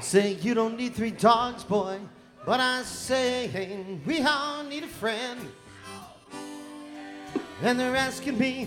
Say you don't need three dogs, boy, but I say we all need a friend. And they're asking me,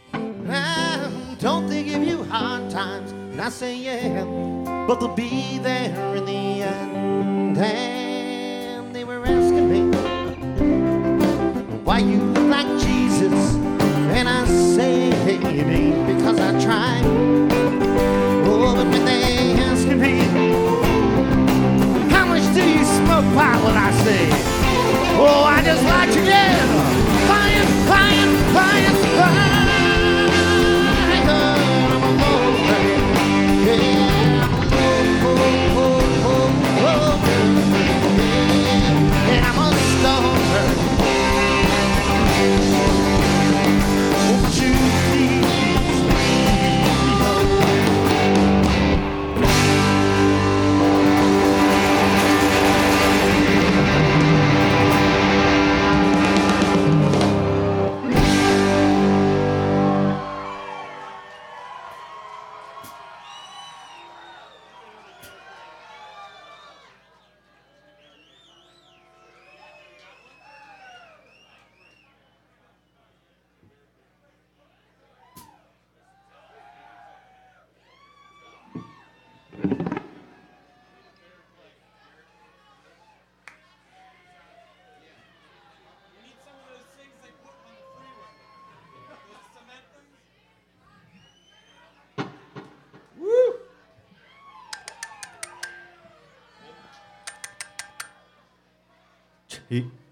don't they give you hard times? And I say yeah, but they'll be there in the end. And they were asking me, why you look like Jesus? And I say, hey, it ain't because I tried. Oh, but when they asking me, how much do you smoke pot? Well, I say, oh, I just like to get flying, flying, flying, flying. And I'm a stoner. Won't you please leave me He